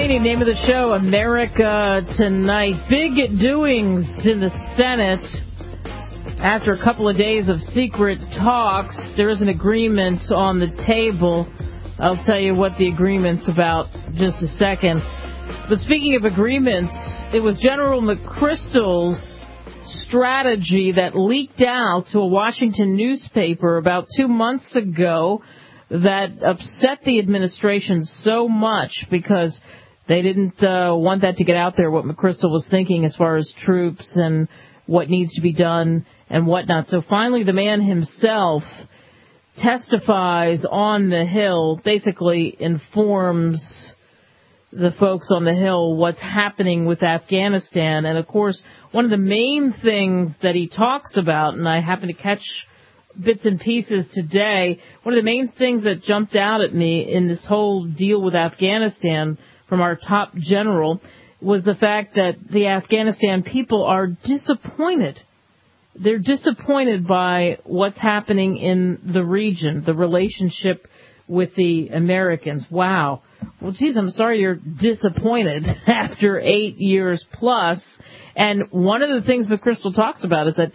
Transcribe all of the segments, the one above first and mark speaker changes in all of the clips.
Speaker 1: Delaney, name of the show, America Tonight. Big doings in the Senate. After a couple of days of secret talks, there is an agreement on the table. I'll tell you what the agreement's about in just a second. But speaking of agreements, it was General McChrystal's strategy that leaked out to a Washington newspaper about 2 months ago that upset the administration so much because they didn't want that to get out there, what McChrystal was thinking as far as troops and what needs to be done and whatnot. So finally the man himself testifies on the Hill, basically informs the folks on the Hill what's happening with Afghanistan. And, of course, one of the main things that he talks about, and I happen to catch bits and pieces today, one of the main things that jumped out at me in this whole deal with Afghanistan from our top general was the fact that the Afghanistan people are disappointed. They're disappointed by what's happening in the region, the relationship with the Americans. Wow. Well, geez, I'm sorry you're disappointed after 8 years plus. And one of the things McChrystal talks about is that,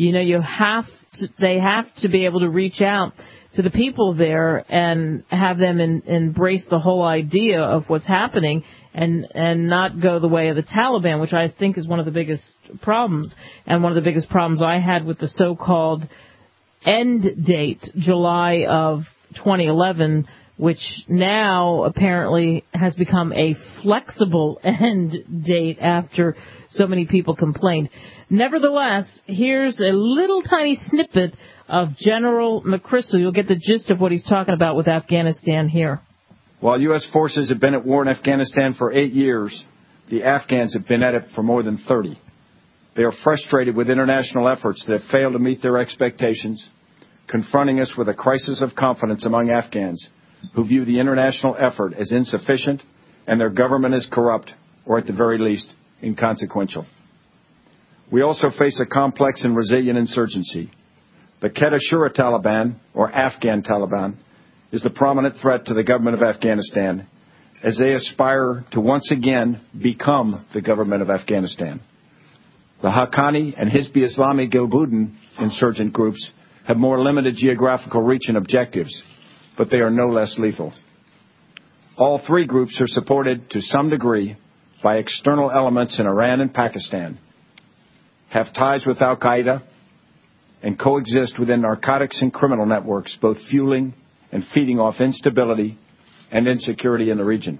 Speaker 1: they have to be able to reach out to the people there and have them embrace the whole idea of what's happening and not go the way of the Taliban, which I think is one of the biggest problems. And one of the biggest problems I had with the so-called end date, July of 2011, which now apparently has become a flexible end date after so many people complained. Nevertheless, here's a little tiny snippet of General McChrystal. You'll get the gist of what he's talking about with Afghanistan here.
Speaker 2: While U.S. forces have been at war in Afghanistan for 8 years, the Afghans have been at it for more than 30. They are frustrated with international efforts that have failed to meet their expectations, confronting us with a crisis of confidence among Afghans who view the international effort as insufficient and their government as corrupt or, at the very least, inconsequential. We also face a complex and resilient insurgency. The Quetta Shura Taliban, or Afghan Taliban, is the prominent threat to the government of Afghanistan as they aspire to once again become the government of Afghanistan. The Haqqani and Hizb Islami Gilbuddin insurgent groups have more limited geographical reach and objectives, but they are no less lethal. All three groups are supported to some degree by external elements in Iran and Pakistan, have ties with al-Qaeda, and coexist within narcotics and criminal networks, both fueling and feeding off instability and insecurity in the region.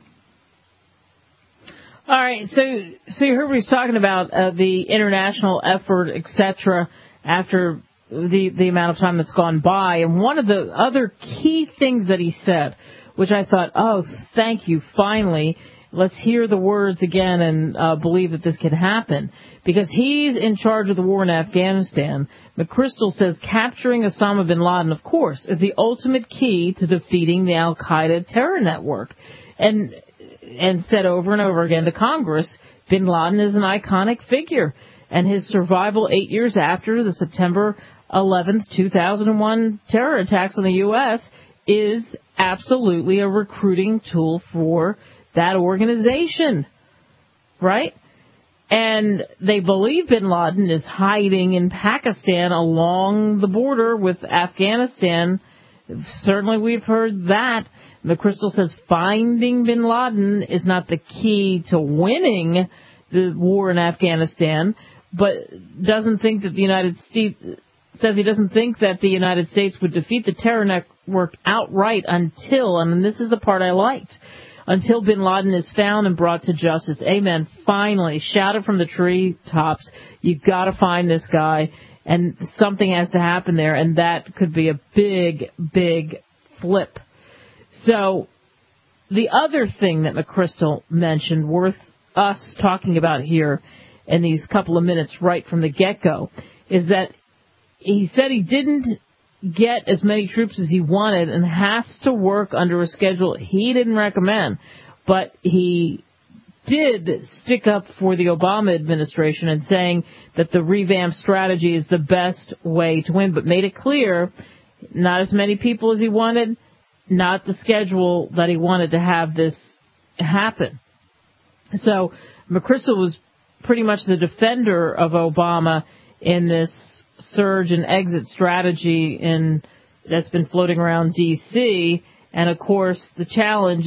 Speaker 1: All right, so you heard what he's talking about, the international effort, etc., after the amount of time that's gone by. And one of the other key things that he said, which I thought, oh, thank you, finally, let's hear the words again and believe that this can happen. Because he's in charge of the war in Afghanistan. McChrystal says capturing Osama bin Laden, of course, is the ultimate key to defeating the al-Qaeda terror network. And said over and over again to Congress, bin Laden is an iconic figure. And his survival 8 years after the September 11th, 2001 terror attacks on the U.S. is absolutely a recruiting tool for that organization, right? And they believe bin Laden is hiding in Pakistan along the border with Afghanistan. Certainly we've heard that. McChrystal says finding bin Laden is not the key to winning the war in Afghanistan, but doesn't think that the United States, says he doesn't think that the United States would defeat the terror network outright until, and this is the part I liked, until bin Laden is found and brought to justice. Amen. Finally, shouted from the treetops, you've got to find this guy, and something has to happen there, and that could be a big, big flip. So the other thing that McChrystal mentioned worth us talking about here in these couple of minutes right from the get-go is that he said he didn't get as many troops as he wanted and has to work under a schedule he didn't recommend, but he did stick up for the Obama administration and saying that the revamped strategy is the best way to win, but made it clear not as many people as he wanted, not the schedule that he wanted to have this happen. So McChrystal was pretty much the defender of Obama in this surge and exit strategy that's been floating around D.C. And, of course, the challenge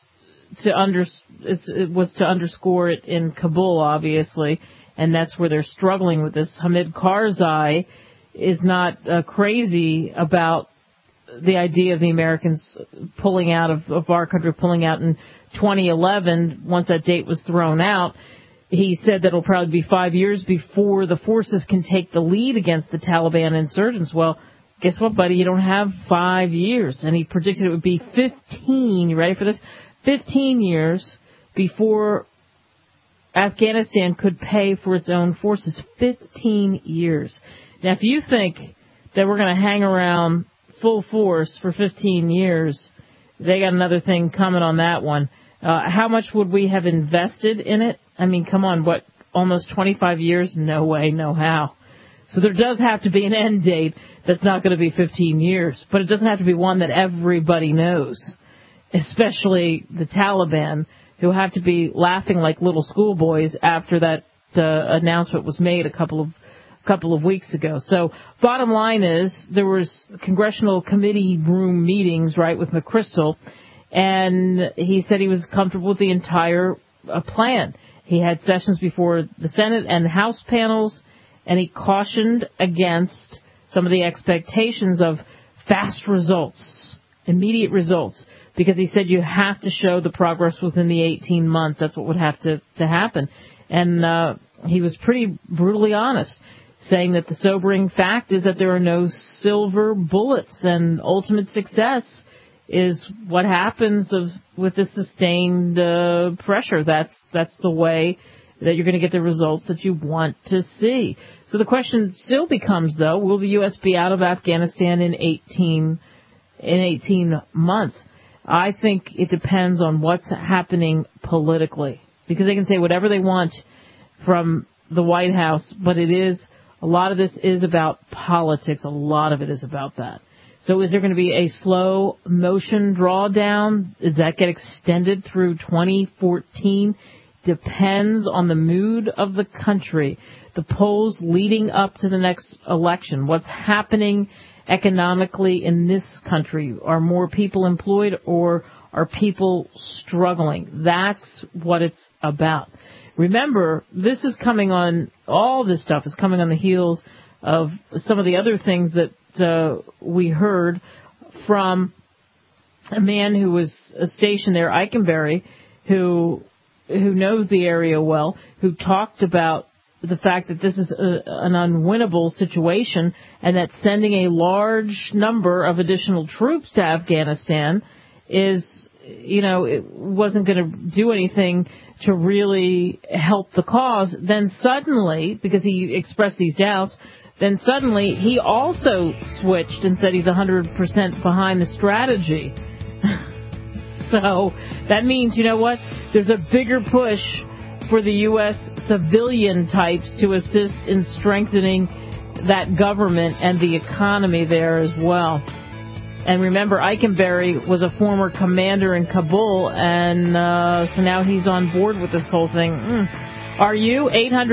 Speaker 1: was to underscore it in Kabul, obviously, and that's where they're struggling with this. Hamid Karzai is not crazy about the idea of the Americans pulling out of our country, pulling out in 2011. Once that date was thrown out, he said that it'll probably be 5 years before the forces can take the lead against the Taliban insurgents. Well, guess what, buddy? You don't have 5 years. And he predicted it would be 15. You ready for this? 15 years before Afghanistan could pay for its own forces. 15 years. Now, if you think that we're going to hang around full force for 15 years, they got another thing coming on that one. How much would we have invested in it? I mean, come on, what, almost 25 years? No way, no how. So there does have to be an end date that's not going to be 15 years, but it doesn't have to be one that everybody knows, especially the Taliban, who have to be laughing like little schoolboys after that announcement was made a couple of weeks ago. So bottom line is there was congressional committee room meetings, right, with McChrystal, and he said he was comfortable with the entire plan. He had sessions before the Senate and the House panels, and he cautioned against some of the expectations of fast results, immediate results, because he said you have to show the progress within the 18 months. That's what would have to happen. And he was pretty brutally honest, saying that the sobering fact is that there are no silver bullets, and ultimate success is what happens with the sustained pressure. That's the way that you're going to get the results that you want to see. So the question still becomes, though, will the U.S. be out of Afghanistan in 18 months? I think it depends on what's happening politically, because they can say whatever they want from the White House, but a lot of this is about politics. A lot of it is about that. So is there going to be a slow motion drawdown? Does that get extended through 2014? Depends on the mood of the country, the polls leading up to the next election, what's happening economically in this country. Are more people employed, or are people struggling? That's what it's about. Remember, all this stuff is coming on the heels of some of the other things that we heard from a man who was stationed there, Eikenberry, who knows the area well, who talked about the fact that this is an unwinnable situation, and that sending a large number of additional troops to Afghanistan it wasn't going to do anything to really help the cause. Then suddenly, because he expressed these doubts, then suddenly he also switched and said he's 100% behind the strategy. So that means, you know what? There's a bigger push for the U.S. civilian types to assist in strengthening that government and the economy there as well. And remember, Eikenberry was a former commander in Kabul, and so now he's on board with this whole thing. Are you?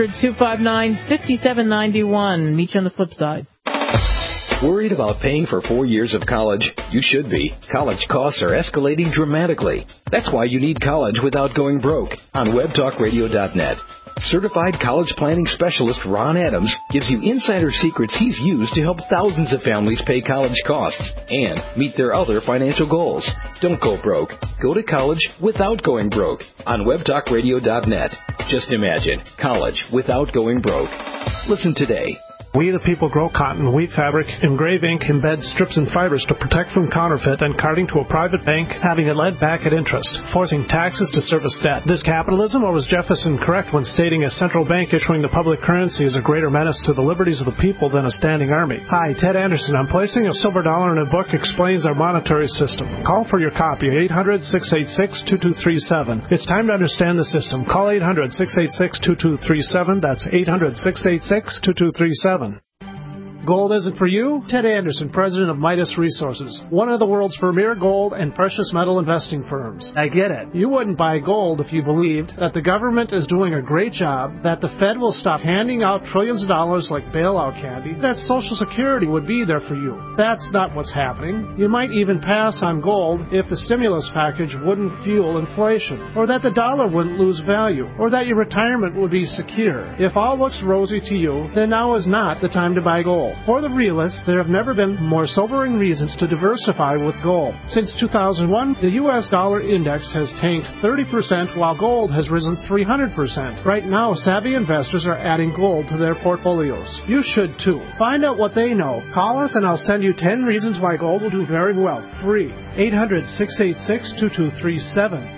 Speaker 1: 800-259-5791. Meet you on the flip side.
Speaker 3: Worried about paying for 4 years of college? You should be. College costs are escalating dramatically. That's why you need college without going broke on webtalkradio.net. Certified college planning specialist Ron Adams gives you insider secrets he's used to help thousands of families pay college costs and meet their other financial goals. Don't go broke. Go to college without going broke on webtalkradio.net. Just imagine college without going broke. Listen today.
Speaker 4: We the people grow cotton, weave fabric, engrave ink, embed strips and fibers to protect from counterfeit and carting to a private bank, having it lent back at interest, forcing taxes to service debt. This capitalism, or was Jefferson correct when stating a central bank issuing the public currency is a greater menace to the liberties of the people than a standing army? Hi, Ted Anderson. I'm placing a silver dollar in a book explains our monetary system. Call for your copy, 800-686-2237. It's time to understand the system. Call 800-686-2237. That's 800-686-2237. Gold isn't for you? Ted Anderson, president of Midas Resources, one of the world's premier gold and precious metal investing firms. I get it. You wouldn't buy gold if you believed that the government is doing a great job, that the Fed will stop handing out trillions of dollars like bailout candy, that Social Security would be there for you. That's not what's happening. You might even pass on gold if the stimulus package wouldn't fuel inflation, or that the dollar wouldn't lose value, or that your retirement would be secure. If all looks rosy to you, then now is not the time to buy gold. For the realists, there have never been more sobering reasons to diversify with gold. Since 2001, the U.S. dollar index has tanked 30%, while gold has risen 300%. Right now, savvy investors are adding gold to their portfolios. You should too. Find out what they know. Call us and I'll send you 10 reasons why gold will do very well. Free. 800-686-2237.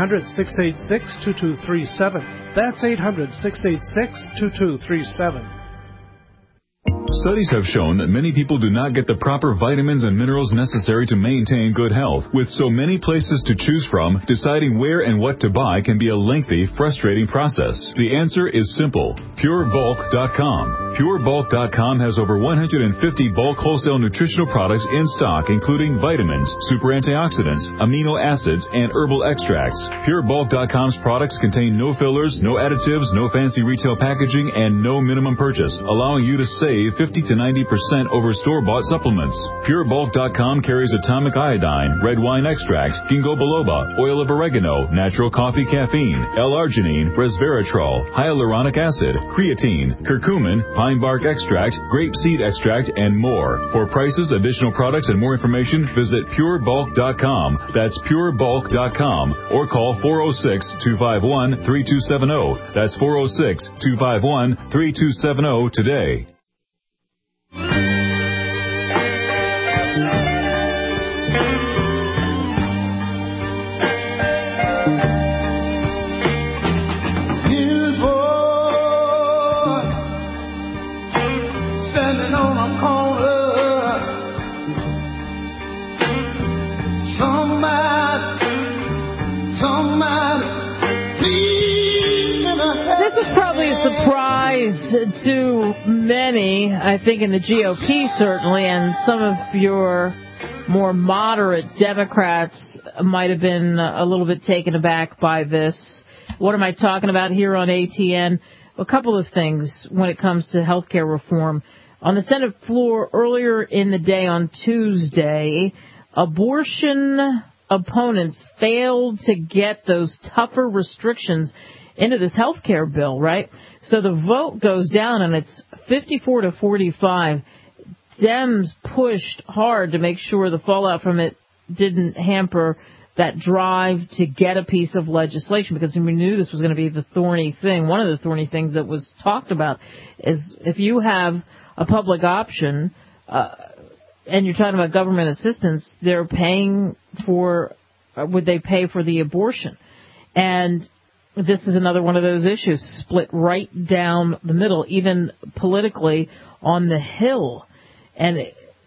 Speaker 4: 800-686-2237. That's 800-686-2237.
Speaker 5: Studies have shown that many people do not get the proper vitamins and minerals necessary to maintain good health. With so many places to choose from, deciding where and what to buy can be a lengthy, frustrating process. The answer is simple. PureBulk.com. PureBulk.com has over 150 bulk wholesale nutritional products in stock, including vitamins, super antioxidants, amino acids, and herbal extracts. PureBulk.com's products contain no fillers, no additives, no fancy retail packaging, and no minimum purchase, allowing you to save 50 to 90% over store-bought supplements. PureBulk.com carries atomic iodine, red wine extract, ginkgo biloba, oil of oregano, natural coffee caffeine, L-arginine, resveratrol, hyaluronic acid, creatine, curcumin, pine bark extract, grape seed extract, and more. For prices, additional products, and more information, visit PureBulk.com. That's PureBulk.com. Or call 406-251-3270. That's 406-251-3270 today.
Speaker 1: Surprise to many, I think, in the GOP certainly, and some of your more moderate Democrats might have been a little bit taken aback by this. What am I talking about here on ATN? A couple of things when it comes to health care reform. On the Senate floor earlier in the day on Tuesday, abortion opponents failed to get those tougher restrictions into this health care bill, right? So the vote goes down, and it's 54-45. Dems pushed hard to make sure the fallout from it didn't hamper that drive to get a piece of legislation, because we knew this was going to be the thorny thing. One of the thorny things that was talked about is if you have a public option and you're talking about government assistance, they're paying for, would they pay for the abortion? And this is another one of those issues, split right down the middle, even politically on the Hill. And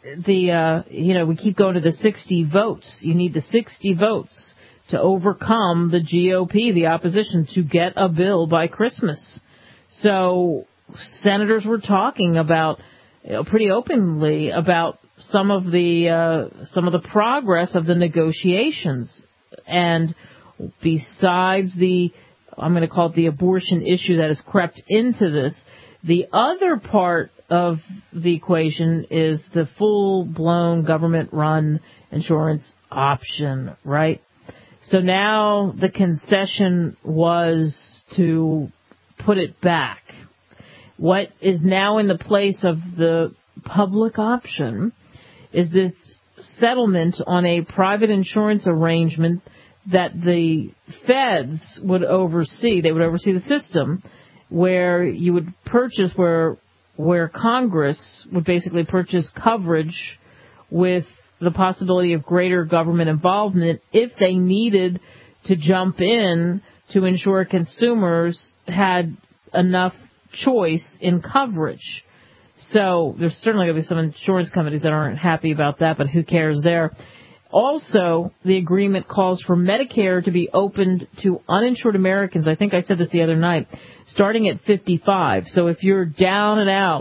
Speaker 1: we keep going to the 60 votes. You need the 60 votes to overcome the GOP, the opposition, to get a bill by Christmas. So senators were talking about, pretty openly about some of the progress of the negotiations. And besides the, I'm going to call it the abortion issue that has crept into this, the other part of the equation is the full-blown government-run insurance option, right? So now the concession was to put it back. What is now in the place of the public option is this settlement on a private insurance arrangement that the feds would oversee. They would oversee the system where you would purchase, where Congress would basically purchase coverage with the possibility of greater government involvement if they needed to jump in to ensure consumers had enough choice in coverage. So there's certainly going to be some insurance companies that aren't happy about that, but who cares there. Also, the agreement calls for Medicare to be opened to uninsured Americans. I think I said this the other night, starting at 55. So if you're down and out,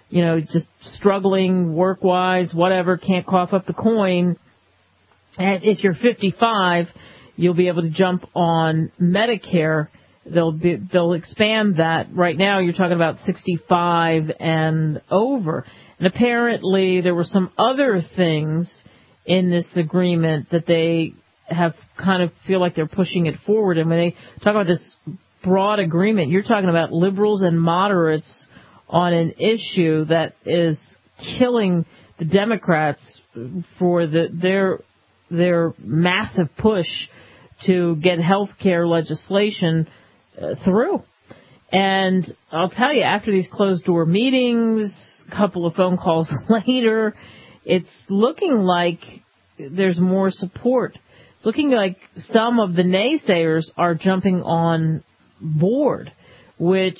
Speaker 1: just struggling work-wise, whatever, can't cough up the coin. And if you're 55, you'll be able to jump on Medicare. They'll expand that. Right now, you're talking about 65 and over. And apparently, there were some other things in this agreement that they have kind of feel like they're pushing it forward. And when they talk about this broad agreement, you're talking about liberals and moderates on an issue that is killing the Democrats for their massive push to get health care legislation through. And I'll tell you, after these closed-door meetings, a couple of phone calls later, it's looking like there's more support. It's looking like some of the naysayers are jumping on board, which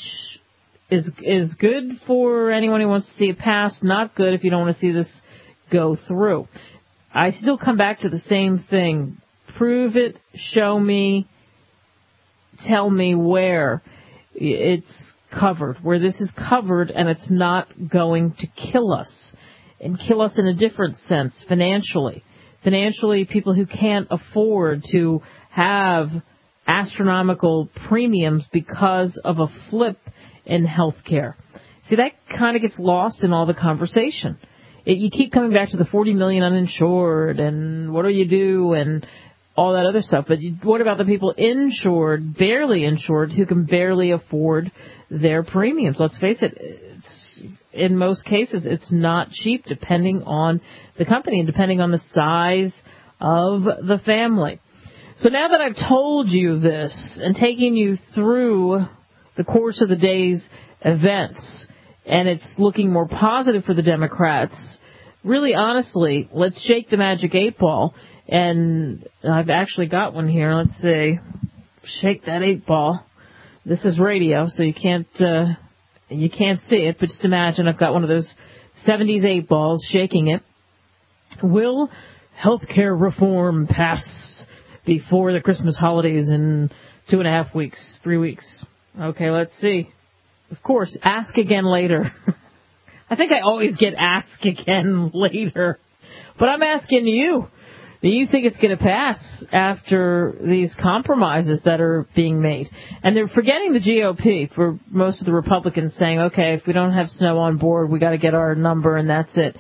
Speaker 1: is good for anyone who wants to see it pass, not good if you don't want to see this go through. I still come back to the same thing. Prove it, show me, tell me where it's covered, where this is covered and it's not going to kill us, and kill us in a different sense, financially. Financially, people who can't afford to have astronomical premiums because of a flip in health care. See, that kind of gets lost in all the conversation. You keep coming back to the 40 million uninsured and what do you do and all that other stuff. But what about the people insured, barely insured, who can barely afford their premiums? Let's face it, in most cases, it's not cheap depending on the company and depending on the size of the family. So now that I've told you this and taken you through the course of the day's events, and it's looking more positive for the Democrats, really honestly, let's shake the magic 8 ball. And I've actually got one here. Let's see. Shake that 8 ball. This is radio, so you can't see it, but just imagine I've got one of those 70s 8 balls shaking it. Will healthcare reform pass before the Christmas holidays in 2.5 weeks, 3 weeks? Okay, let's see. Of course, ask again later. I think I always get ask again later. But I'm asking you, do you think it's going to pass after these compromises that are being made? And they're forgetting the GOP for most of the Republicans saying, okay, if we don't have snow on board, we got to get our number and that's it.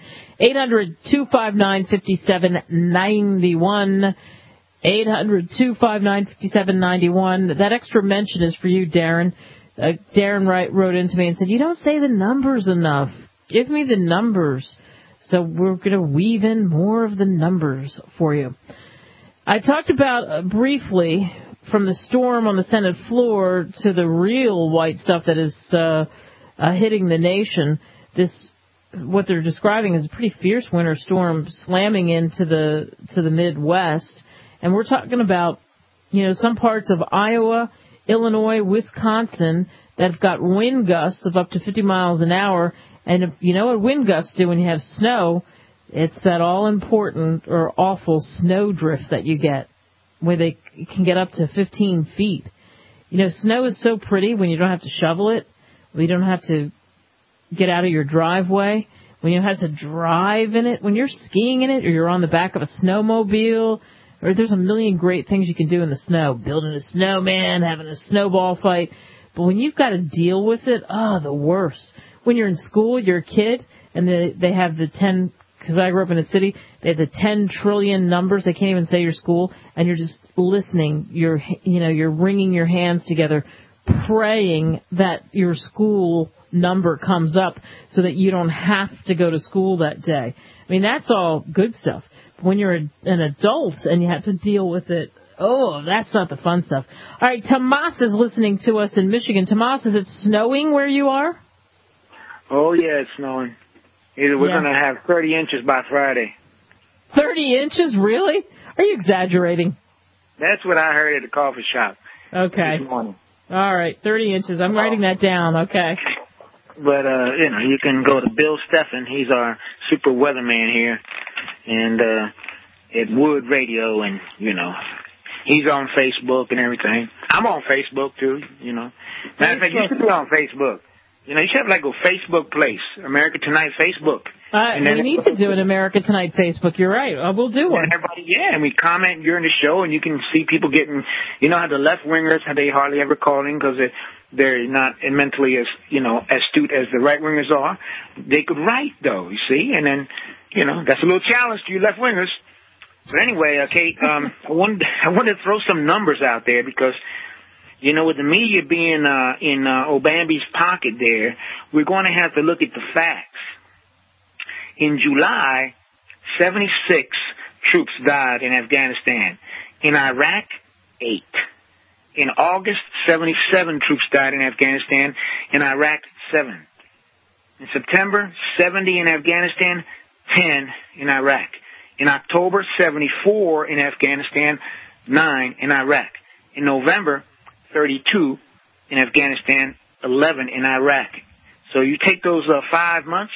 Speaker 1: 800-259-5791. 800-259-5791. That extra mention is for you, Darren. Darren wrote into me and said, you don't say the numbers enough. Give me the numbers. So we're going to weave in more of the numbers for you. I talked about briefly from the storm on the Senate floor to the real white stuff that is hitting the nation. What they're describing is a pretty fierce winter storm slamming into the Midwest. And we're talking about, some parts of Iowa, Illinois, Wisconsin that have got wind gusts of up to 50 miles an hour. And you know what wind gusts do when you have snow? It's that all-important or awful snow drift that you get, where they can get up to 15 feet. Snow is so pretty when you don't have to shovel it, when you don't have to get out of your driveway, when you don't have to drive in it, when you're skiing in it, or you're on the back of a snowmobile, or there's a million great things you can do in the snow, building a snowman, having a snowball fight. But when you've got to deal with it, the worst. When you're in school, you're a kid, and they have the 10, because I grew up in a city, they have the 10 trillion numbers. They can't even say your school, and you're just listening. You're wringing your hands together, praying that your school number comes up so that you don't have to go to school that day. I mean, that's all good stuff. But when you're an adult and you have to deal with it, that's not the fun stuff. All right, Tomas is listening to us in Michigan. Tomas, is it snowing where you are?
Speaker 6: Oh, yeah, it's snowing. We're going to have 30 inches by Friday.
Speaker 1: 30 inches? Really? Are you exaggerating?
Speaker 6: That's what I heard at the coffee shop.
Speaker 1: Okay.
Speaker 6: This morning.
Speaker 1: All right, 30 inches. I'm writing that down. Okay.
Speaker 6: But, you can go to Bill Steffen. He's our super weatherman here. And at Wood Radio, and, he's on Facebook and everything. I'm on Facebook, too, Matter of fact, you should be on Facebook. You know, you should have like a Facebook place, America Tonight Facebook.
Speaker 1: We need to do an America Tonight Facebook. You're right. We'll do one.
Speaker 6: And everybody, and we comment during the show, and you can see people getting, you know, how the left-wingers, how they hardly ever call in because they're not mentally as, you know, astute as the right-wingers are. They could write, though, you see, and then, you know, that's a little challenge to you left-wingers. But anyway, Kate, I wanted to throw some numbers out there because, you know, with the media being in Obambi's pocket there, we're going to have to look at the facts. In July, 76 troops died in Afghanistan. In Iraq, 8. In August, 77 troops died in Afghanistan. In Iraq, 7. In September, 70 in Afghanistan, 10 in Iraq. In October, 74 in Afghanistan, 9 in Iraq. In November, 32 in Afghanistan, 11 in Iraq. So you take those 5 months,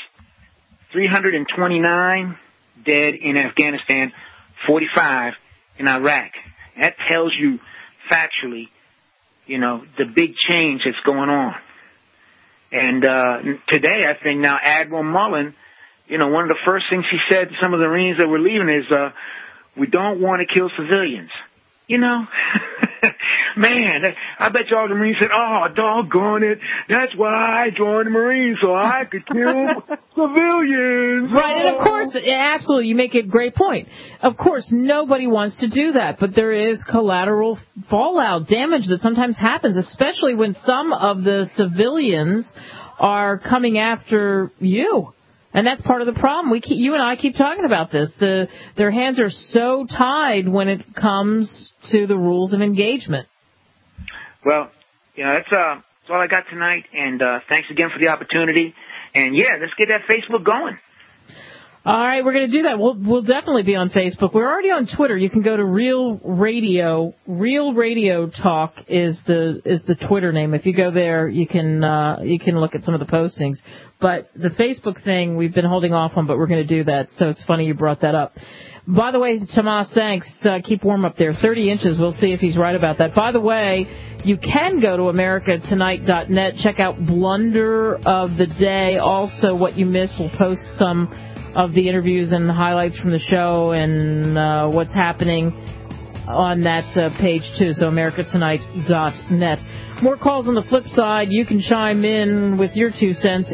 Speaker 6: 329 dead in Afghanistan, 45 in Iraq. That tells you factually, you know, the big change that's going on. And today, I think now Admiral Mullen, you know, one of the first things he said to some of the Marines that were leaving is, we don't want to kill civilians. You know, man, I bet you all the Marines said, oh, doggone it, that's why I joined the Marines, so I could kill civilians.
Speaker 1: Right, and of course, absolutely, you make a great point. Of course, nobody wants to do that, but there is collateral fallout, damage that sometimes happens, especially when some of the civilians are coming after you. And that's part of the problem. You and I keep talking about this. Their hands are so tied when it comes to the rules of engagement. Well,
Speaker 6: you know, that's all I got tonight. And thanks again for the opportunity. And yeah, let's get that Facebook going.
Speaker 1: All right, we're going to do that. We'll definitely be on Facebook. We're already on Twitter. You can go to Real Radio. Real Radio Talk is the Twitter name. If you go there, you can look at some of the postings. But the Facebook thing we've been holding off on, but we're going to do that. So it's funny you brought that up. By the way, Tomas, thanks. Keep warm up there. 30 inches. We'll see if he's right about that. By the way, you can go to americatonight.net. Check out Blunder of the Day. Also, what you missed. We'll post some of the interviews and highlights from the show and what's happening on that page, too. So americatonight.net. More calls on the flip side. You can chime in with your 2 cents.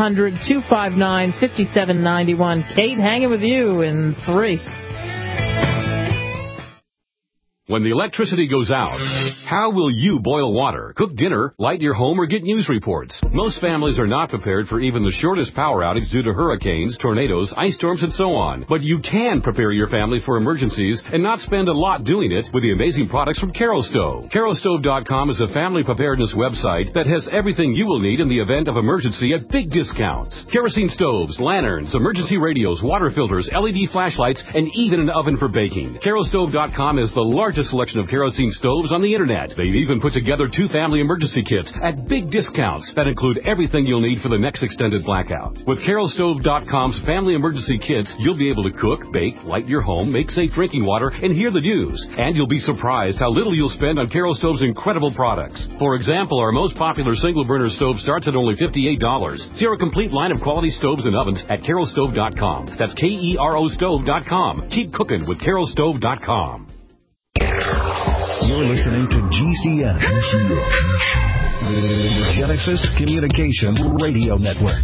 Speaker 1: 800-259-5791. Kate, hanging with you in 3.
Speaker 7: When the electricity goes out, how will you boil water, cook dinner, light your home, or get news reports? Most families are not prepared for even the shortest power outage due to hurricanes, tornadoes, ice storms, and so on. But you can prepare your family for emergencies and not spend a lot doing it with the amazing products from Kerastove. Kerastove.com is a family preparedness website that has everything you will need in the event of emergency at big discounts. Kerosene stoves, lanterns, emergency radios, water filters, LED flashlights, and even an oven for baking. Kerastove.com is the largest selection of kerosene stoves on the internet. They've even put together 2 family emergency kits at big discounts that include everything you'll need for the next extended blackout. With Kerastove.com's family emergency kits, you'll be able to cook, bake, light your home, make safe drinking water, and hear the news. And you'll be surprised how little you'll spend on Kerastove's incredible products. For example, our most popular single burner stove starts at only $58. See our complete line of quality stoves and ovens at Kerastove.com. That's KERO Stove.com. Keep cooking with Kerastove.com.
Speaker 3: You're listening to GCN, the Genesis Communication Radio Network.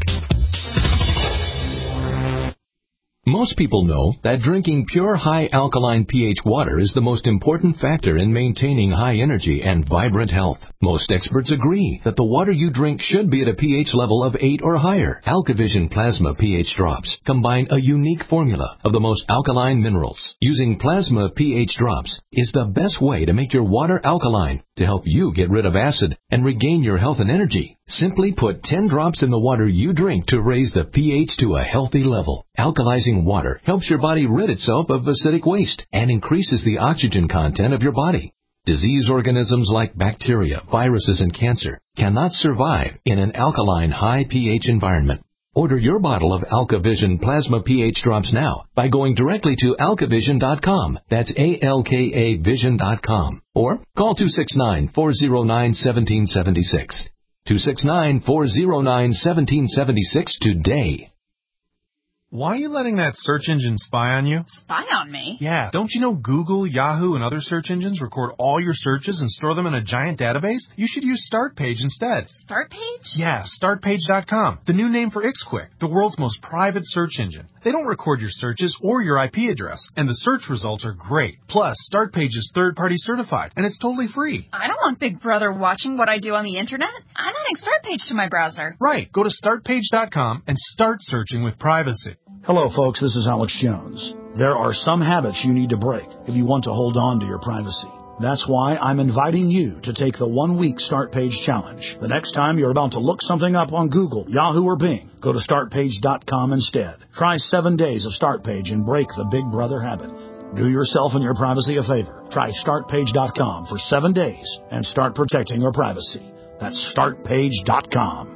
Speaker 3: Most people know that drinking pure high alkaline pH water is the most important factor in maintaining high energy and vibrant health. Most experts agree that the water you drink should be at a pH level of 8 or higher. AlkaVision Plasma pH drops combine a unique formula of the most alkaline minerals. Using plasma pH drops is the best way to make your water alkaline to help you get rid of acid and regain your health and energy. Simply put 10 drops in the water you drink to raise the pH to a healthy level. Alkalizing water helps your body rid itself of acidic waste and increases the oxygen content of your body. Disease organisms like bacteria, viruses, and cancer cannot survive in an alkaline high pH environment. Order your bottle of AlkaVision Plasma pH drops now by going directly to alkavision.com. That's ALKA Vision.com. Or call 269-409-1776. 269-409-1776 today.
Speaker 8: Why are you letting that search engine spy on you?
Speaker 9: Spy on me?
Speaker 8: Yeah, don't you know Google, Yahoo, and other search engines record all your searches and store them in a giant database? You should use StartPage instead.
Speaker 9: StartPage?
Speaker 8: Yeah, StartPage.com, the new name for Xquick, the world's most private search engine. They don't record your searches or your IP address, and the search results are great. Plus, StartPage is third-party certified, and it's totally free.
Speaker 9: I don't want Big Brother watching what I do on the internet. I'm adding StartPage to my browser.
Speaker 8: Right, go to StartPage.com and start searching with privacy.
Speaker 10: Hello, folks. This is Alex Jones. There are some habits you need to break if you want to hold on to your privacy. That's why I'm inviting you to take the 1-week StartPage challenge. The next time you're about to look something up on Google, Yahoo, or Bing, go to StartPage.com instead. Try 7 days of StartPage and break the Big Brother habit. Do yourself and your privacy a favor. Try StartPage.com for 7 days and start protecting your privacy. That's StartPage.com.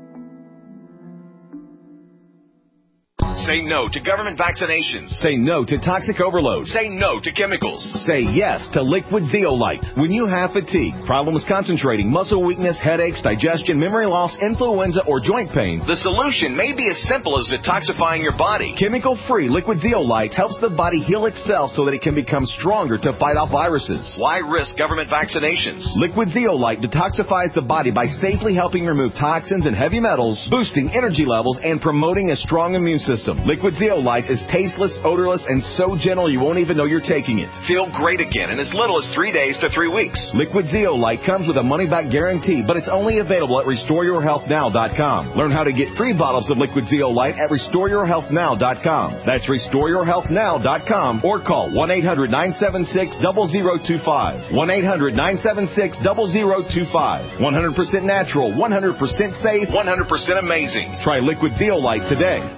Speaker 11: Say no to government vaccinations.
Speaker 12: Say no to toxic overload.
Speaker 11: Say no to chemicals.
Speaker 12: Say yes to liquid zeolite. When you have fatigue, problems concentrating, muscle weakness, headaches, digestion, memory loss, influenza, or joint pain,
Speaker 11: the solution may be as simple as detoxifying your body.
Speaker 12: Chemical-free liquid zeolite helps the body heal itself so that it can become stronger to fight off viruses.
Speaker 11: Why risk government vaccinations?
Speaker 12: Liquid zeolite detoxifies the body by safely helping remove toxins and heavy metals, boosting energy levels, and promoting a strong immune system. Liquid zeolite is tasteless, odorless, and so gentle you won't even know you're taking it.
Speaker 11: Feel great again in as little as 3 days to 3 weeks.
Speaker 12: Liquid zeolite comes with a money-back guarantee, but it's only available at RestoreYourHealthNow.com. Learn how to get free bottles of liquid zeolite at RestoreYourHealthNow.com. That's RestoreYourHealthNow.com or call 1-800-976-0025. 1-800-976-0025. 100% natural, 100% safe,
Speaker 11: 100% amazing.
Speaker 12: Try liquid zeolite today.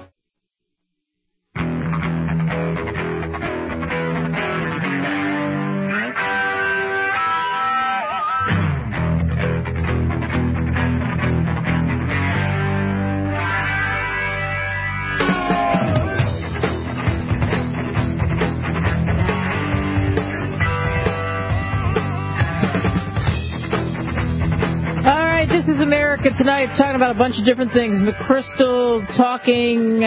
Speaker 1: This is America Tonight, talking about a bunch of different things. McChrystal talking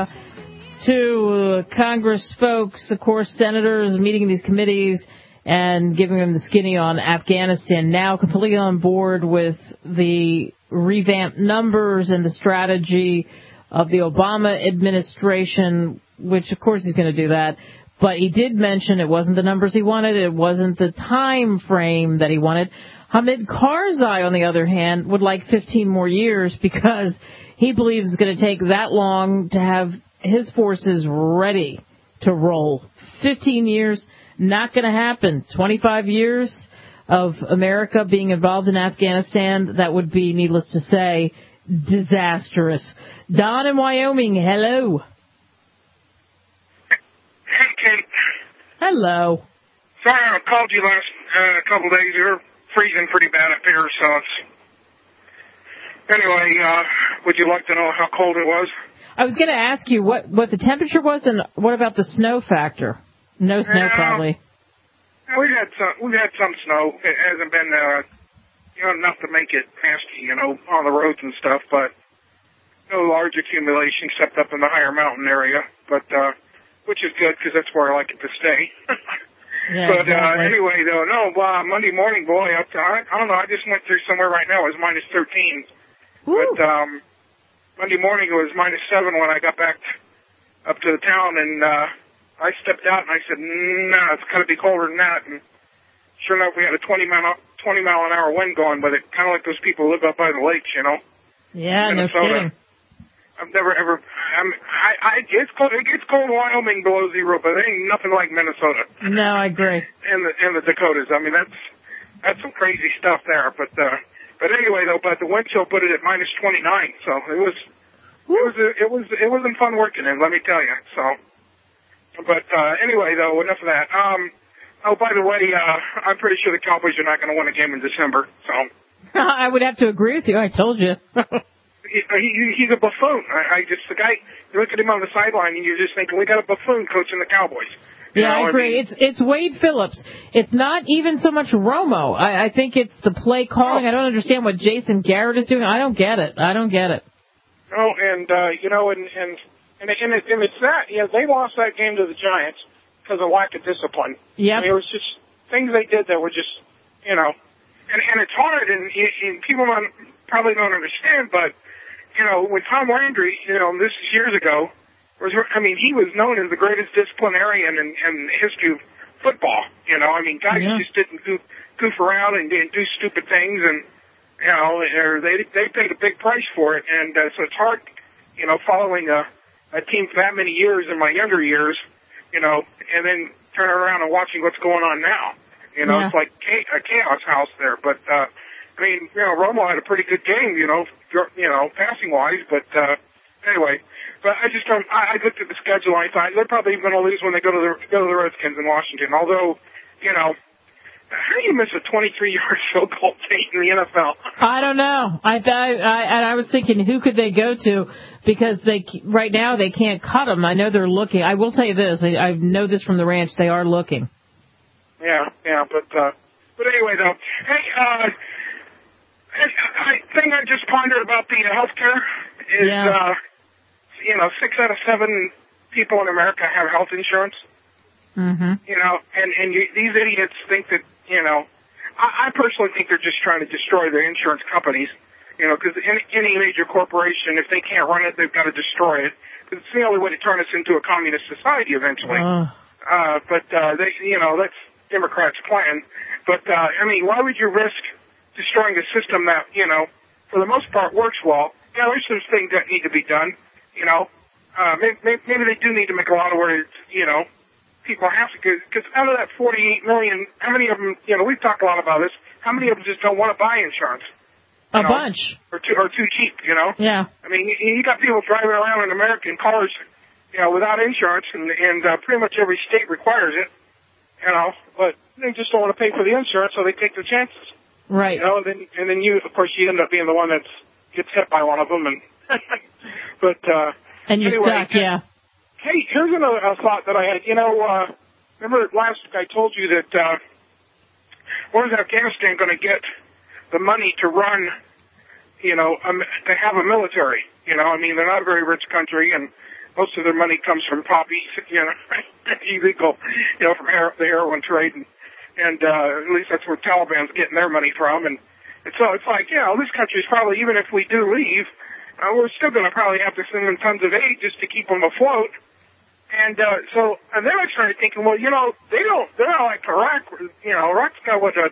Speaker 1: to Congress folks, of course, senators, meeting in these committees and giving them the skinny on Afghanistan. Now completely on board with the revamped numbers and the strategy of the Obama administration, which, of course, he's going to do that. But he did mention it wasn't the numbers he wanted. It wasn't the time frame that he wanted. Hamid Karzai, on the other hand, would like 15 more years because he believes it's going to take that long to have his forces ready to roll. 15 years, not going to happen. 25 years of America being involved in Afghanistan, that would be, needless to say, disastrous. Don in Wyoming, hello.
Speaker 13: Hey, Kate.
Speaker 1: Hello.
Speaker 13: Sorry I called you last couple of days. You're freezing pretty bad up here, so it's... Anyway, would you like to know how cold it was?
Speaker 1: I was going to ask you what the temperature was, and what about the snow factor? No snow, probably.
Speaker 13: We've had some snow. It hasn't been enough to make it nasty, on the roads and stuff, but no large accumulation except up in the higher mountain area. But which is good because that's where I like it to stay.
Speaker 1: Yeah,
Speaker 13: but
Speaker 1: exactly.
Speaker 13: anyway, though, Monday morning, boy, I don't know. I just went through somewhere right now. It was minus 13.
Speaker 1: Woo.
Speaker 13: But Monday morning it was minus 7 when I got back up to the town, and I stepped out and I said, "No, it's got to be colder than that." And sure enough, we had a 20 mile an hour wind going, but it kind of like those people who live up by the lakes,
Speaker 1: Yeah, no kidding.
Speaker 13: I've never ever. It's cold. It gets cold in Wyoming below zero, but it ain't nothing like Minnesota.
Speaker 1: No, I agree.
Speaker 13: And the Dakotas. I mean, that's some crazy stuff there. But anyway, though, the wind chill put it at minus 29, so it wasn't fun working in, let me tell you. So, but anyway, though, enough of that. Oh, by the way, I'm pretty sure the Cowboys are not going to win a game in December. So
Speaker 1: I would have to agree with you. I told you.
Speaker 13: he's a buffoon. The guy, you look at him on the sideline and you're just thinking, we got a buffoon coaching the Cowboys.
Speaker 1: Yeah, I agree. It's Wade Phillips. It's not even so much Romo. I think it's the play calling. I don't understand what Jason Garrett is doing. I don't get it.
Speaker 13: No, and it's that. They lost that game to the Giants because of lack of discipline.
Speaker 1: Yeah.
Speaker 13: It was just things they did that were just, and it's hard, and people probably don't understand, but, when Tom Landry, this is years ago, he was known as the greatest disciplinarian in the history of football. Guys just didn't goof around and didn't do stupid things, and they paid a big price for it. And so it's hard, following a team for that many years in my younger years, and then turning around and watching what's going on now. It's like a chaos house there. But Romo had a pretty good game, passing wise, but anyway. But I just don't. I looked at the schedule and I thought they're probably going to lose when they go to the Redskins in Washington. Although, how do you miss a 23-yard field goal in the NFL?
Speaker 1: I don't know. I was thinking, who could they go to? Because right now they can't cut them. I know they're looking. I will tell you this. I know this from the ranch. They are looking.
Speaker 13: Yeah. But anyway, though, hey, thing I just pondered about the healthcare is.
Speaker 1: Yeah.
Speaker 13: 6 out of 7 people in America have health insurance.
Speaker 1: Mm-hmm.
Speaker 13: These idiots think that, I personally think they're just trying to destroy the insurance companies, because any major corporation, if they can't run it, they've got to destroy it. Because it's the only way to turn us into a communist society eventually. But that's Democrats' plan. But, why would you risk destroying a system that, for the most part works well? There's some things that need to be done. Maybe they do need to make a lot of where, people have to, because out of that 48 million, how many of them, we've talked a lot about this, how many of them just don't want to buy insurance?
Speaker 1: A bunch.
Speaker 13: Or too cheap,
Speaker 1: Yeah.
Speaker 13: You got people driving around in American cars, without insurance, and pretty much every state requires it, but they just don't want to pay for the insurance, so they take their chances.
Speaker 1: Right.
Speaker 13: And then you, of course, you end up being the one that gets hit by one of them, and but
Speaker 1: and you're
Speaker 13: anyway,
Speaker 1: stuck, yeah.
Speaker 13: Hey, here's another thought that I had. Remember last week I told you that where is Afghanistan going to get the money to run, to have a military? They're not a very rich country, and most of their money comes from poppies, illegal, from the heroin trade, and at least that's where Taliban's getting their money from, and so it's like, this country's probably, even if we do leave, we're still going to probably have to send them tons of aid just to keep them afloat. And and then I started thinking, well, they're not like Iraq. Iraq's got 30.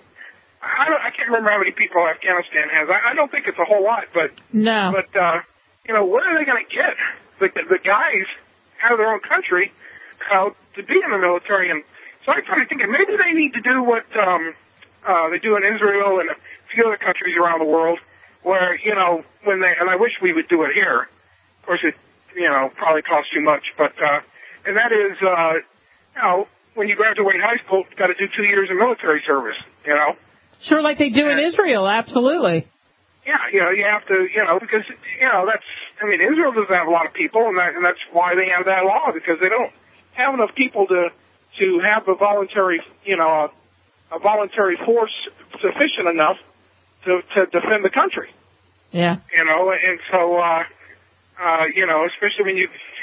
Speaker 13: I can't remember how many people Afghanistan has. I don't think it's a whole lot, but
Speaker 1: no.
Speaker 13: But where are they going to get the guys out of their own country to be in the military? And so I started thinking maybe they need to do what they do in Israel and a few other countries around the world, where and I wish we would do it here. Of course, it probably costs too much, but and that is when you graduate high school, you've got to do 2 years of military service.
Speaker 1: Sure, like they do in Israel, absolutely.
Speaker 13: Yeah, you have to, because that's. Israel doesn't have a lot of people, and that's why they have that law, because they don't have enough people to have a voluntary, a voluntary force sufficient enough to defend the country.
Speaker 1: Yeah.
Speaker 13: And so, especially when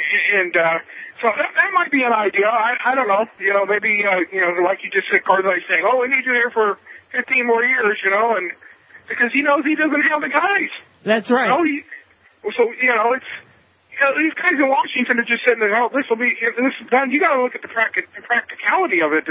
Speaker 13: so that might be an idea. I don't know. Maybe, like you just said, Karzai saying, we need you here for 15 more years, and because he knows he doesn't have the guys.
Speaker 1: That's right.
Speaker 13: So, it's, these guys in Washington are just sitting there, this is done. You got to look at the practicality of it,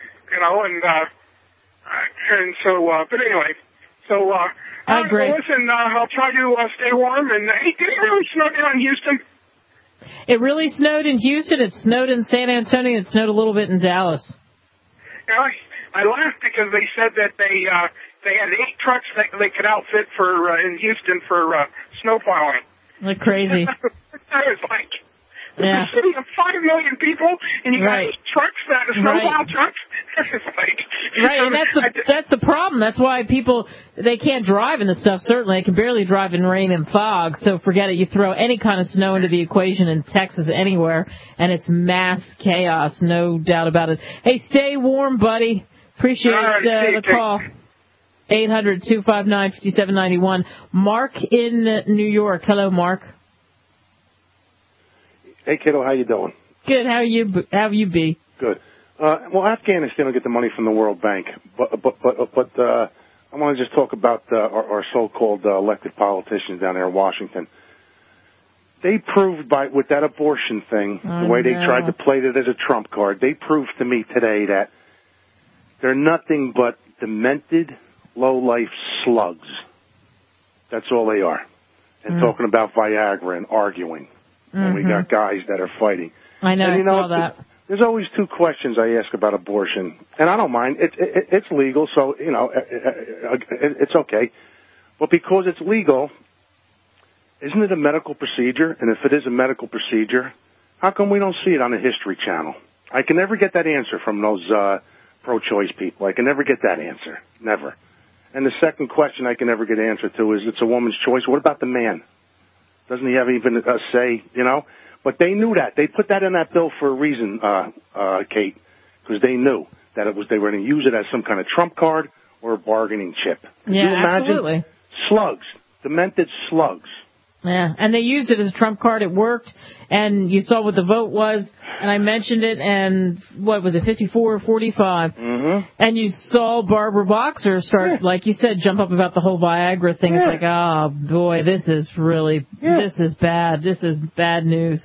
Speaker 13: and so, but anyway. So,
Speaker 1: I agree.
Speaker 13: Well, listen, I'll try to stay warm. And hey, did it really snow down in Houston?
Speaker 1: It really snowed in Houston. It snowed in San Antonio. It snowed a little bit in Dallas.
Speaker 13: I laughed because they said that they had 8 trucks that they could outfit for in Houston for snow plowing.
Speaker 1: Like crazy.
Speaker 13: I was like, It's a city of 5 million people, and you got trucks that are snowplow trucks.
Speaker 1: Right, and that's the problem. That's why people, they can't drive in the stuff, certainly. They can barely drive in rain and fog, so forget it. You throw any kind of snow into the equation in Texas anywhere, and it's mass chaos, no doubt about it. Hey, stay warm, buddy. Appreciate the call. 800-259-5791. Mark in New York. Hello, Mark.
Speaker 14: Hey, kiddo, how you doing?
Speaker 1: Good. How you be?
Speaker 14: Good. Well, Afghanistan will get the money from the World Bank, but I want to just talk about our so-called elected politicians down there in Washington. They proved with that abortion thing, the way they tried to play it as a trump card, they proved to me today that they're nothing but demented, low-life slugs. That's all they are. And talking about Viagra and arguing. And we got guys that are fighting.
Speaker 1: I know, I saw that.
Speaker 14: There's always two questions I ask about abortion, and I don't mind. It's legal, so, it's okay. But because it's legal, isn't it a medical procedure? And if it is a medical procedure, how come we don't see it on the History Channel? I can never get that answer from those pro-choice people. I can never get that answer. Never. And the second question I can never get an answer to is, it's a woman's choice. What about the man? Doesn't he have even a say, But they knew that. They put that in that bill for a reason, Kate, because they knew that they were going to use it as some kind of trump card or a bargaining chip. Can you imagine?
Speaker 1: Absolutely.
Speaker 14: Slugs. Demented slugs.
Speaker 1: Yeah, and they used it as a trump card. It worked, and you saw what the vote was, and I mentioned it, and what was it, 54 or 45? Mm-hmm. And you saw Barbara Boxer start, like you said, jump up about the whole Viagra thing. It's like, oh, boy, this is bad. This is bad news.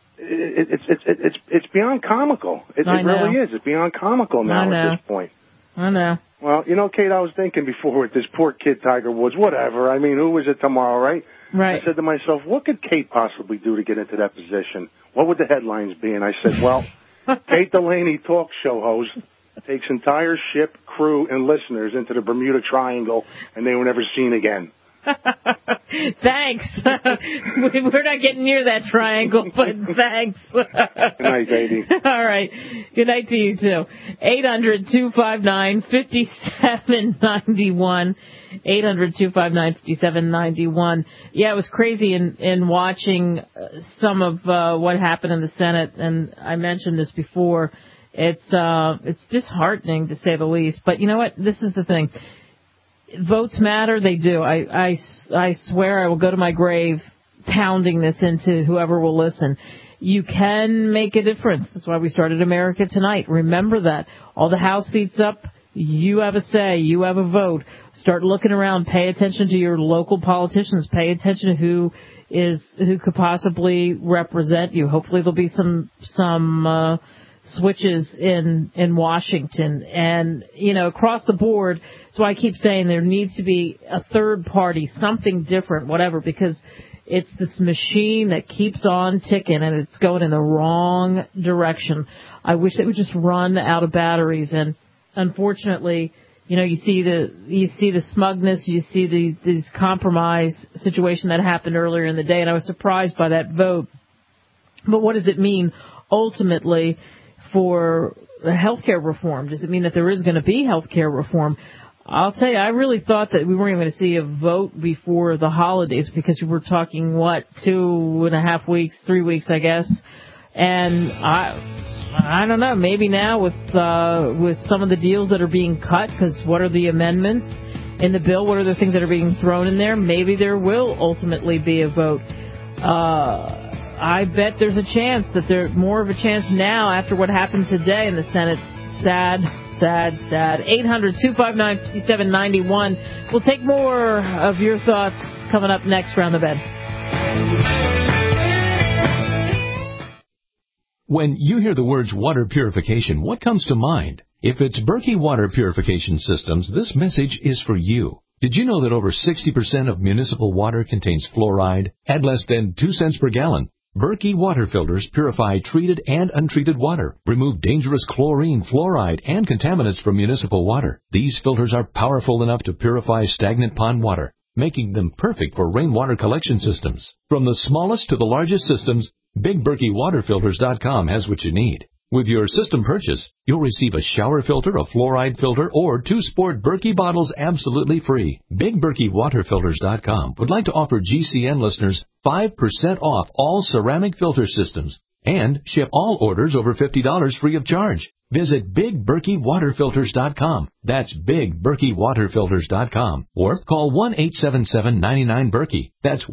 Speaker 14: It's beyond comical. It really is. It's beyond comical now at this point.
Speaker 1: I know.
Speaker 14: Well, Kate, I was thinking before with this poor kid, Tiger Woods, whatever. I mean, who is it tomorrow, right?
Speaker 1: Right.
Speaker 14: I said to myself, what could Kate possibly do to get into that position? What would the headlines be? And I said, well, Kate Delaney, talk show host, takes entire ship, crew, and listeners into the Bermuda Triangle, and they were never seen again.
Speaker 1: Thanks. We're not getting near that triangle, but thanks.
Speaker 14: Good night, baby.
Speaker 1: All right. Good night to you, too. 800-259-5791. 800-259-5791. Yeah, it was crazy in watching some of what happened in the Senate, and I mentioned this before. It's disheartening, to say the least. But you know what? This is the thing. Votes matter. They do. I swear I will go to my grave pounding this into whoever will listen. You can make a difference. That's why we started America Tonight. Remember that. All the House seats up. You have a say. You have a vote. Start looking around. Pay attention to your local politicians. Pay attention to who could possibly represent you. Hopefully there'll be some switches in Washington, and across the board. That's why I keep saying there needs to be a third party, something different, whatever, because it's this machine that keeps on ticking and it's going in the wrong direction. I wish they would just run out of batteries, and unfortunately, you see the smugness, you see these compromise situation that happened earlier in the day, and I was surprised by that vote. But what does it mean ultimately for healthcare reform? Does it mean that there is going to be healthcare reform? I'll tell you, I really thought that we weren't even going to see a vote before the holidays, because we were talking, 2.5 weeks, 3 weeks, I guess. And I don't know, maybe now with some of the deals that are being cut, because what are the amendments in the bill? What are the things that are being thrown in there? Maybe there will ultimately be a vote. I bet there's a chance that there's more of a chance now after what happened today in the Senate. Sad. 800-259-5791. We'll take more of your thoughts coming up next round the bed.
Speaker 15: When you hear the words water purification, what comes to mind? If it's Berkey Water Purification Systems, this message is for you. Did you know that over 60% of municipal water contains fluoride at less than 2 cents per gallon? Berkey water filters purify treated and untreated water, remove dangerous chlorine, fluoride, and contaminants from municipal water. These filters are powerful enough to purify stagnant pond water, making them perfect for rainwater collection systems. From the smallest to the largest systems, BigBerkeyWaterFilters.com has what you need. With your system purchase, you'll receive a shower filter, a fluoride filter, or 2 Sport Berkey bottles absolutely free. BigBerkeyWaterFilters.com would like to offer GCN listeners 5% off all ceramic filter systems and ship all orders over $50 free of charge. Visit BigBerkeyWaterFilters.com. That's BigBerkeyWaterFilters.com. Or call 1-877-99-BERKEY. That's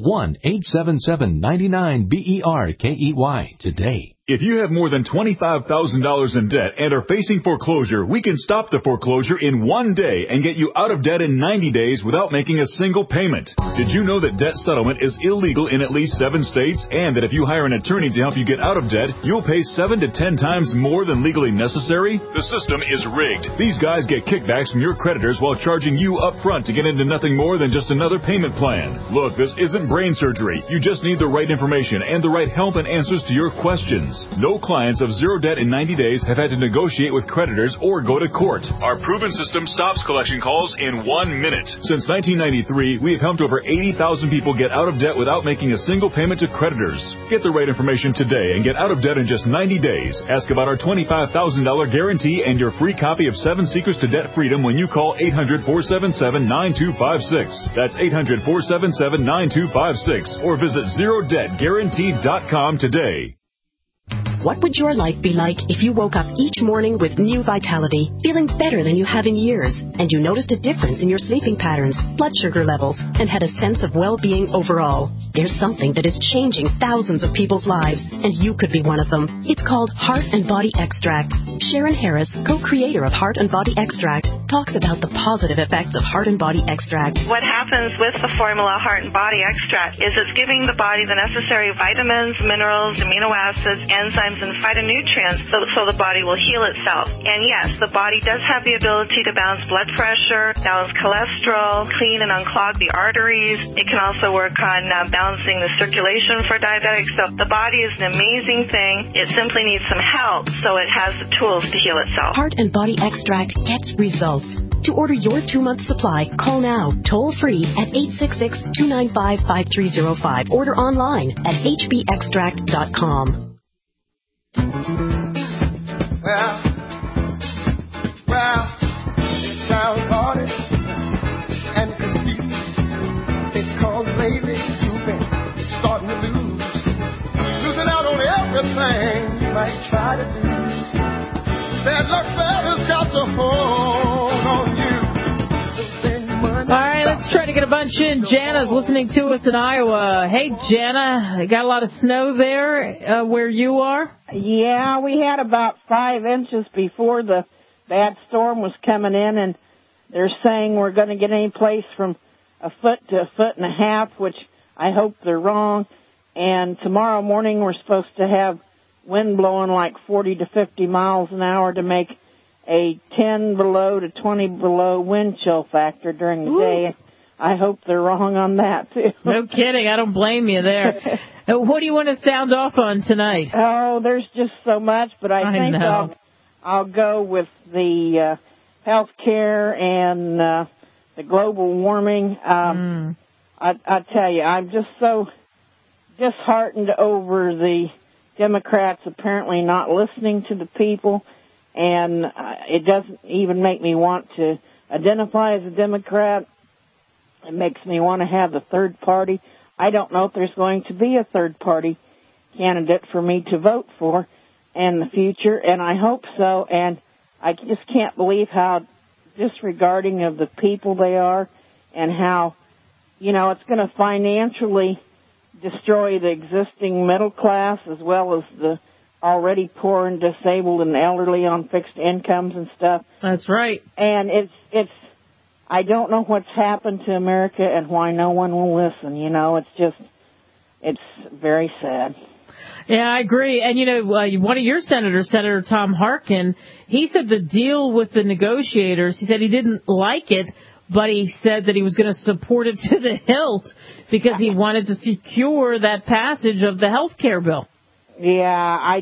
Speaker 15: 1-877-99-BERKEY today.
Speaker 5: If you have more than $25,000 in debt and are facing foreclosure, we can stop the foreclosure in 1 day and get you out of debt in 90 days without making a single payment. Did you know that debt settlement is illegal in at least 7 states, and that if you hire an attorney to help you get out of debt, you'll pay 7 to 10 times more than legally necessary? The system is rigged. These guys get kickbacks from your creditors while charging you up front to get into nothing more than just another payment plan. Look, this isn't brain surgery. You just need the right information and the right help and answers to your questions. No clients of zero debt in 90 days have had to negotiate with creditors or go to court. Our proven system stops collection calls in 1 minute. Since 1993, we have helped over 80,000 people get out of debt without making a single payment to creditors. Get the right information today and get out of debt in just 90 days. Ask about our $25,000 guarantee and your free copy of 7 Secrets to Debt Freedom when you call 800-477-9256. That's 800-477-9256. Or visit ZeroDebtGuaranteed.com today.
Speaker 16: What would your life be like if you woke up each morning with new vitality, feeling better than you have in years, and you noticed a difference in your sleeping patterns, blood sugar levels, and had a sense of well-being overall? There's something that is changing thousands of people's lives, and you could be one of them. It's called Heart and Body Extract. Sharon Harris, co-creator of Heart and Body Extract, talks about the positive effects of Heart and Body Extract.
Speaker 17: What happens with the formula Heart and Body Extract is it's giving the body the necessary vitamins, minerals, amino acids, enzymes, and phytonutrients so the body will heal itself. And yes, the body does have the ability to balance blood pressure, balance cholesterol, clean and unclog the arteries. It can also work on balancing the circulation for diabetics. So the body is an amazing thing. It simply needs some help so it has the tools to heal itself.
Speaker 16: Heart and Body Extract gets results. To order your 2-month supply, call now, toll free at 866-295-5305. Order online at hbextract.com.
Speaker 18: Well, it sounds hard and confused because lately you've been starting to losing out on everything you might try to do. Bad luck fella's got to hold on you.
Speaker 1: All right, let's try to get a bunch in. Jana's listening to us in Iowa. Hey, Jana, got a lot of snow there where you are?
Speaker 19: Yeah, we had about 5 inches before the bad storm was coming in, and they're saying we're going to get any place from a foot to a foot and a half, which I hope they're wrong. And tomorrow morning we're supposed to have wind blowing like 40 to 50 miles an hour to make a 10 below to 20 below wind chill factor during the day. I hope they're wrong on that, too.
Speaker 1: No kidding. I don't blame you there. What do you want to sound off on tonight?
Speaker 19: Oh, there's just so much, but I think I'll go with the health care and the global warming. I tell you, I'm just so disheartened over the Democrats apparently not listening to the people, and it doesn't even make me want to identify as a Democrat. It makes me want to have the third party. I don't know if there's going to be a third party candidate for me to vote for in the future, and I hope so. And I just can't believe how disregarding of the people they are, and how, it's going to financially destroy the existing middle class as well as the already poor and disabled and elderly on fixed incomes and stuff.
Speaker 1: That's right.
Speaker 19: And it's I don't know what's happened to America and why no one will listen. It's very sad.
Speaker 1: Yeah, I agree. And, one of your senators, Senator Tom Harkin, he said the deal with the negotiators, he said he didn't like it, but he said that he was going to support it to the hilt because he wanted to secure that passage of the health care bill.
Speaker 19: Yeah,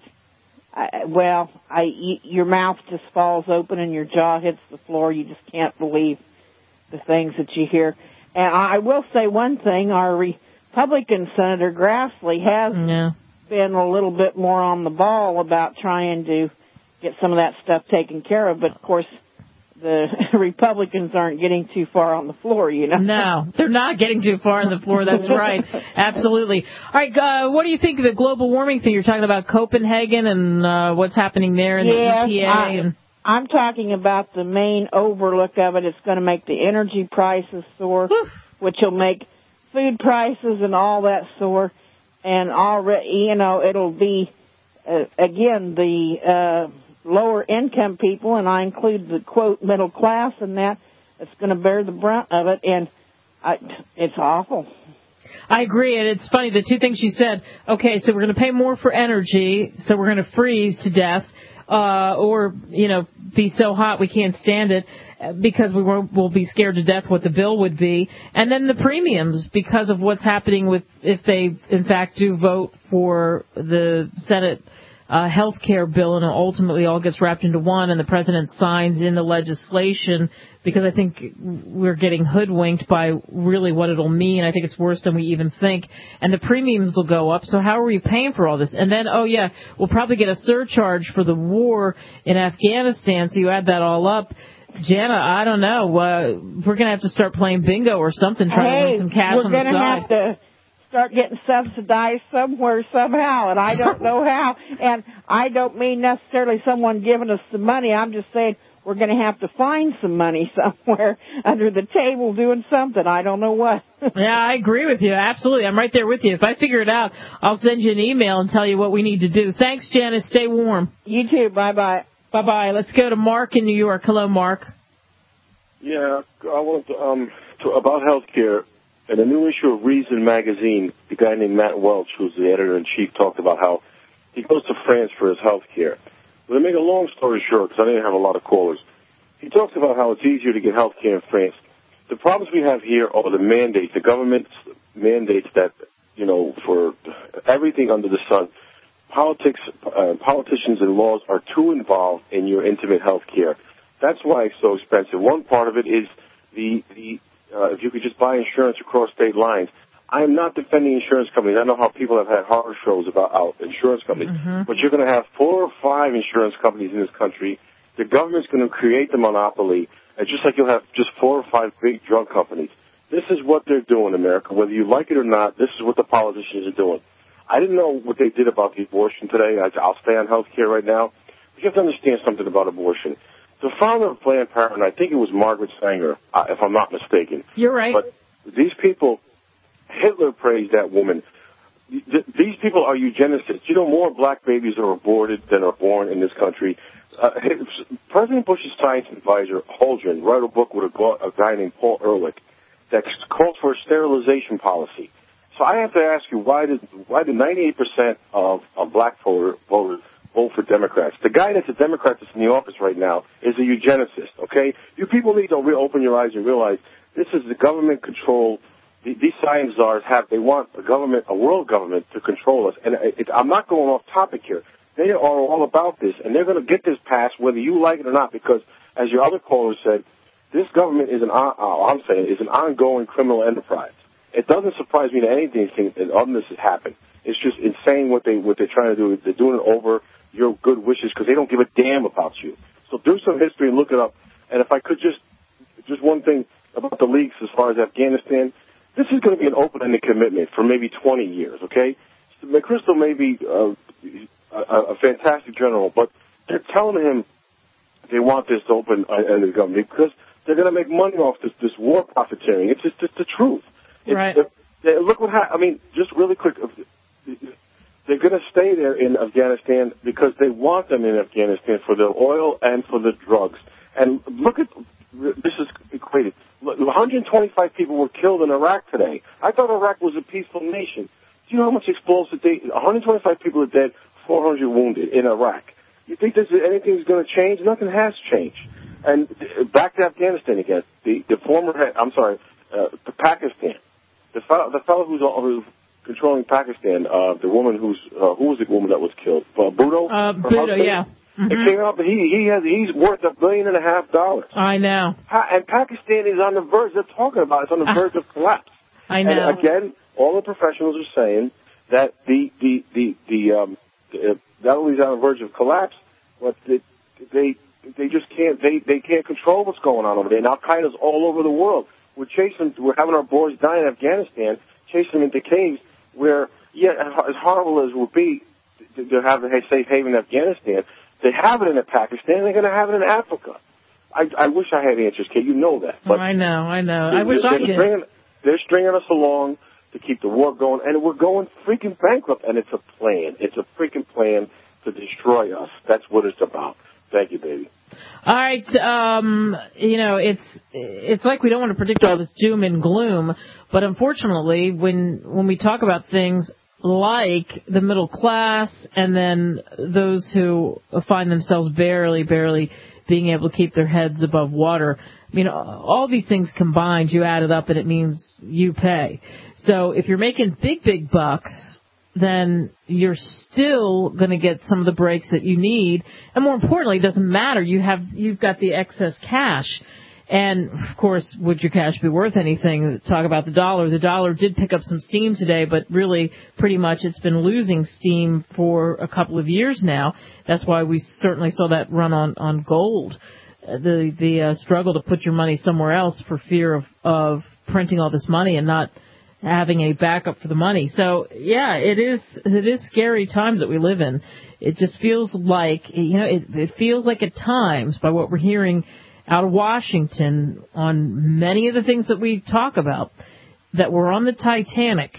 Speaker 19: your mouth just falls open and your jaw hits the floor. You just can't believe the things that you hear. And I will say one thing, our Republican Senator Grassley has been a little bit more on the ball about trying to get some of that stuff taken care of. But, of course, the Republicans aren't getting too far on the floor, you know.
Speaker 1: No, they're not getting too far on the floor. That's right. Absolutely. All right, what do you think of the global warming thing? You're talking about Copenhagen and what's happening there in the EPA.
Speaker 19: I'm talking about the main overlook of it. It's going to make the energy prices soar, which will make food prices and all that soar. And already, you know, it'll be, again, the lower income people, and I include the, quote, middle class in that, it's going to bear the brunt of it, and it's awful.
Speaker 1: I agree, and it's funny, the two things you said, okay, so we're going to pay more for energy, so we're going to freeze to death, or, you know, be so hot we can't stand it, because we'll be scared to death what the bill would be. And then the premiums, because of what's happening with, if they, in fact, do vote for the Senate health care bill, and it ultimately all gets wrapped into one, and the president signs in the legislation, because I think we're getting hoodwinked by really what it'll mean. I think it's worse than we even think. And the premiums will go up, so how are we paying for all this? And then, oh yeah, we'll probably get a surcharge for the war in Afghanistan, so you add that all up. Jana, I don't know. We're going to have to start playing bingo or something, trying to win some cash on the side.
Speaker 19: We're going to have to start getting subsidized somewhere, somehow, and I don't know how. And I don't mean necessarily someone giving us the money. I'm just saying we're going to have to find some money somewhere under the table doing something. I don't know what.
Speaker 1: Yeah, I agree with you. Absolutely. I'm right there with you. If I figure it out, I'll send you an email and tell you what we need to do. Thanks, Janice. Stay warm.
Speaker 19: You too. Bye-bye.
Speaker 1: Bye-bye. Let's go to Mark in New York. Hello, Mark.
Speaker 20: Yeah, I want to about health care. In a new issue of Reason magazine, the guy named Matt Welch, who's the editor-in-chief, talked about how he goes to France for his health care. But to make a long story short, because I didn't have a lot of callers, he talks about how it's easier to get health care in France. The problems we have here are the mandates, the government mandates that, you know, for everything under the sun, politicians and laws are too involved in your intimate health care. That's why it's so expensive. One part of it is if you could just buy insurance across state lines. I am not defending insurance companies. I know how people have had horror shows about insurance companies, but you're going to have 4 or 5 insurance companies in this country. The government's going to create the monopoly, and just like you'll have just 4 or 5 big drug companies. This is what they're doing in America. Whether you like it or not, this is what the politicians are doing. I didn't know what they did about the abortion today. I'll stay on health care right now. You have to understand something about abortion. The founder of Planned Parenthood, I think it was Margaret Sanger, if I'm not mistaken.
Speaker 1: You're right.
Speaker 20: But these people, Hitler praised that woman. These people are eugenicists. You know, more black babies are aborted than are born in this country. President Bush's science advisor, Holdren, wrote a book with a guy named Paul Ehrlich that calls for a sterilization policy. So I have to ask you, why did 98% of black voters vote for Democrats? The guy that's a Democrat that's in the office right now is a eugenicist, okay? You people need to open your eyes and realize this is the government control. These science czars they want a world government to control us. And I'm not going off topic here. They are all about this, and they're going to get this passed whether you like it or not, because, as your other caller said, this government is an ongoing criminal enterprise. It doesn't surprise me that anything other this has happened. It's just insane what they're trying to do. They're doing it over your good wishes because they don't give a damn about you. So do some history and look it up. And if I could just one thing about the leaks as far as Afghanistan, this is going to be an open-ended commitment for maybe 20 years, okay? So McChrystal may be a fantastic general, but they're telling him they want this open-ended government because they're going to make money off this war profiteering. It's just the truth.
Speaker 1: Right.
Speaker 20: Look what happened. I mean, just really quick. They're going to stay there in Afghanistan because they want them in Afghanistan for their oil and for the drugs. And look at this is equated. 125 people were killed in Iraq today. I thought Iraq was a peaceful nation. Do you know how much explosive 125 people are dead, 400 wounded in Iraq. You think anything's going to change? Nothing has changed. And back to Afghanistan again. The former head, to Pakistan. The fellow who's controlling Pakistan, the woman who was the woman that was killed? Bhutto?
Speaker 1: Bhutto, yeah. Mm-hmm.
Speaker 20: It came out that he's worth $1.5 billion.
Speaker 1: I know.
Speaker 20: And Pakistan is on the verge. They're talking about it's on the verge of collapse.
Speaker 1: I know.
Speaker 20: And again, all the professionals are saying that not only is on the verge of collapse, but they just can't they can't control what's going on over there. And Al-Qaeda's all over the world. We're having our boys die in Afghanistan, chasing them into caves where, as horrible as it would be to have a safe haven in Afghanistan, they have it in Pakistan, they're going to have it in Africa. I wish I had answers, Kate. You know that. But
Speaker 1: I know. I wish I did.
Speaker 20: They're stringing us along to keep the war going, and we're going freaking bankrupt, and it's a plan. It's a freaking plan to destroy us. That's what it's about. Thank you, baby.
Speaker 1: All right, it's like we don't want to predict all this doom and gloom, but unfortunately, when we talk about things like the middle class and then those who find themselves barely being able to keep their heads above water, I mean, all these things combined, you add it up and it means you pay. So if you're making big bucks, then you're still going to get some of the breaks that you need. And more importantly, it doesn't matter. You've got the excess cash. And, of course, would your cash be worth anything? Talk about the dollar. The dollar did pick up some steam today, but really pretty much it's been losing steam for a couple of years now. That's why we certainly saw that run on gold. The struggle to put your money somewhere else for fear of printing all this money and not having a backup for the money. So, yeah, it is scary times that we live in. It just feels like, it feels like at times, by what we're hearing out of Washington on many of the things that we talk about, that we're on the Titanic.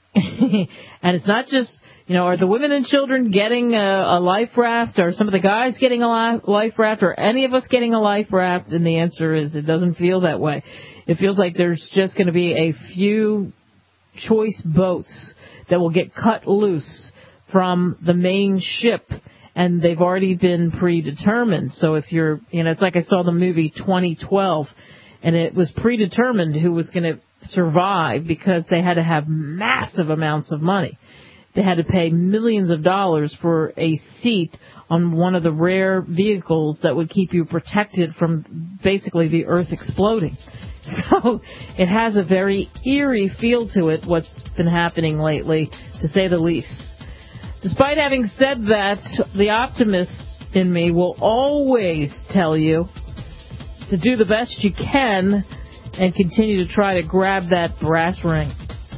Speaker 1: And it's not just, are the women and children getting a life raft? Are some of the guys getting a life raft? Or any of us getting a life raft? And the answer is it doesn't feel that way. It feels like there's just going to be a few choice boats that will get cut loose from the main ship, and they've already been predetermined. So if you're, it's like I saw the movie 2012, and it was predetermined who was going to survive because they had to have massive amounts of money. They had to pay millions of dollars for a seat on one of the rare vehicles that would keep you protected from basically the earth exploding. So it has a very eerie feel to it, what's been happening lately, to say the least. Despite having said that, the optimist in me will always tell you to do the best you can and continue to try to grab that brass ring.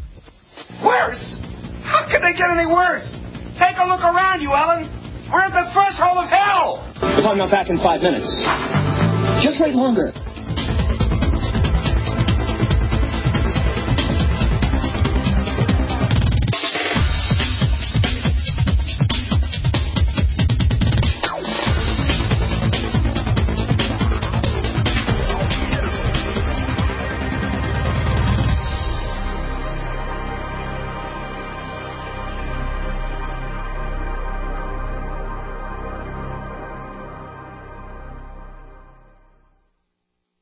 Speaker 21: Worse? How could they get any worse? Take a look around you, Ellen. We're at the threshold of hell.
Speaker 22: If I'm not back in 5 minutes, just wait longer.